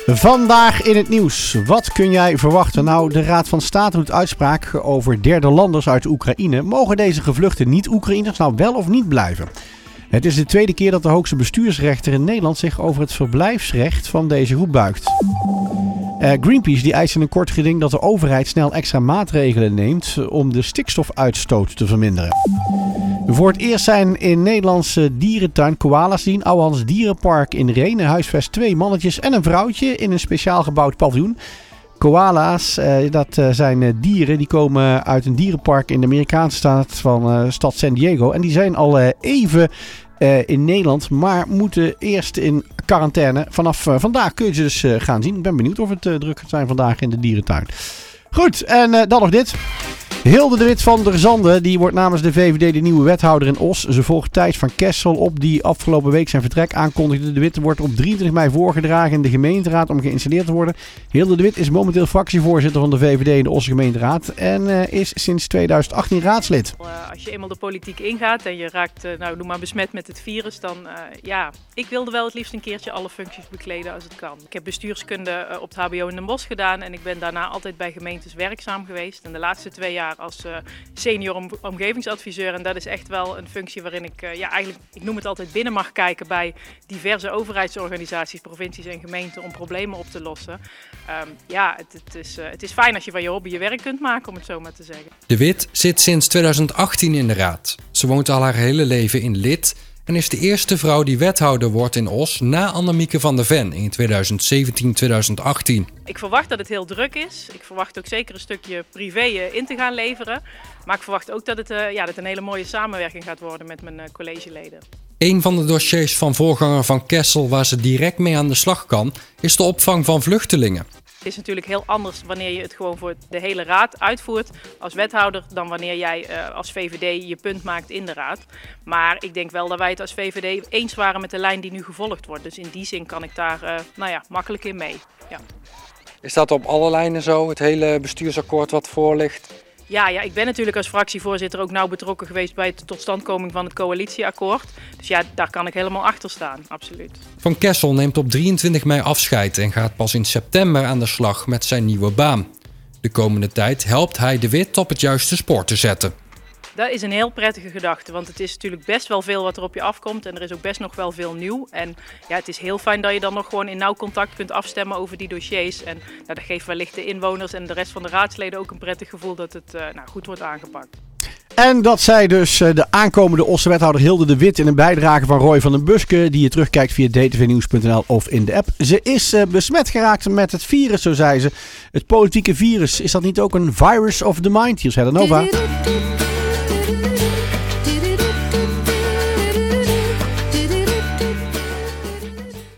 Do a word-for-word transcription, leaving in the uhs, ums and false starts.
Vandaag in het nieuws. Wat kun jij verwachten? Nou, de Raad van State doet uitspraak over derde landers uit Oekraïne. Mogen deze gevluchte niet-Oekraïners nou wel of niet blijven? Het is de tweede keer dat de hoogste bestuursrechter in Nederland zich over het verblijfsrecht van deze groep buigt. Uh, Greenpeace die eist in een kort geding dat de overheid snel extra maatregelen neemt om de stikstofuitstoot te verminderen. Voor het eerst zijn in Nederlandse dierentuin koala's die in Ouwehands Dierenpark in Renen huisvest twee mannetjes en een vrouwtje in een speciaal gebouwd paviljoen. Koala's, uh, dat uh, zijn uh, dieren die komen uit een dierenpark in de Amerikaanse staat van uh, stad San Diego. En die zijn al uh, even uh, in Nederland, maar moeten eerst in quarantaine. Vanaf uh, vandaag kun je ze dus uh, gaan zien. Ik ben benieuwd of het uh, druk gaat zijn vandaag in de dierentuin. Goed, en uh, dan nog dit. Hilde de Wit van der Zanden die wordt namens de V V D de nieuwe wethouder in Os. Ze volgt Thijs van Kessel op die afgelopen week zijn vertrek aankondigde. De Wit wordt op drieëntwintig mei voorgedragen in de gemeenteraad om geïnstalleerd te worden. Hilde de Wit is momenteel fractievoorzitter van de V V D in de Osse gemeenteraad en uh, is sinds tweeduizend achttien raadslid. Uh, als je eenmaal de politiek ingaat en je raakt, uh, nou noem maar besmet met het virus, dan uh, ja, ik wilde wel het liefst een keertje alle functies bekleden als het kan. Ik heb bestuurskunde uh, op het H B O in Den Bosch gedaan en ik ben daarna altijd bij gemeentes werkzaam geweest. En de laatste twee jaar als uh, senior om, omgevingsadviseur. En dat is echt wel een functie waarin ik, uh, ja eigenlijk, ik noem het altijd binnen mag kijken bij diverse overheidsorganisaties, provincies en gemeenten om problemen op te lossen. Um, ja, het, het, is, uh, het is fijn als je van je hobby je werk kunt maken, om het zo maar te zeggen. De Wit zit sinds tweeduizend achttien in de raad. Ze woont al haar hele leven in Lid en is de eerste vrouw die wethouder wordt in Os na Annemieke van der Ven in tweeduizend zeventien tweeduizend achttien. Ik verwacht dat het heel druk is. Ik verwacht ook zeker een stukje privé in te gaan leveren. Maar ik verwacht ook dat het, uh, ja, dat het een hele mooie samenwerking gaat worden met mijn uh, collegeleden. Een van de dossiers van voorganger Van Kessel waar ze direct mee aan de slag kan, is de opvang van vluchtelingen. Het is natuurlijk heel anders wanneer je het gewoon voor de hele raad uitvoert als wethouder dan wanneer jij uh, als V V D je punt maakt in de raad. Maar ik denk wel dat wij het als V V D eens waren met de lijn die nu gevolgd wordt. Dus in die zin kan ik daar uh, nou ja, makkelijk in mee. Ja. Is dat op alle lijnen zo, het hele bestuursakkoord wat voor ligt? Ja, ja, ik ben natuurlijk als fractievoorzitter ook nauw betrokken geweest bij de totstandkoming van het coalitieakkoord. Dus ja, daar kan ik helemaal achter staan, absoluut. Van Kessel neemt op drieëntwintig mei afscheid en gaat pas in september aan de slag met zijn nieuwe baan. De komende tijd helpt hij de Wit op het juiste spoor te zetten. Dat is een heel prettige gedachte, want het is natuurlijk best wel veel wat er op je afkomt en er is ook best nog wel veel nieuw. En ja, het is heel fijn dat je dan nog gewoon in nauw contact kunt afstemmen over die dossiers. En nou, dat geeft wellicht de inwoners en de rest van de raadsleden ook een prettig gevoel dat het uh, nou, goed wordt aangepakt. En dat zei dus de aankomende Osse wethouder Hilde de Wit in een bijdrage van Roy van den Buske, die je terugkijkt via d t v nieuws punt n l of in de app. Ze is uh, besmet geraakt met het virus, zo zei ze. Het politieke virus, is dat niet ook een virus of the mind? Hier is Helena Nova.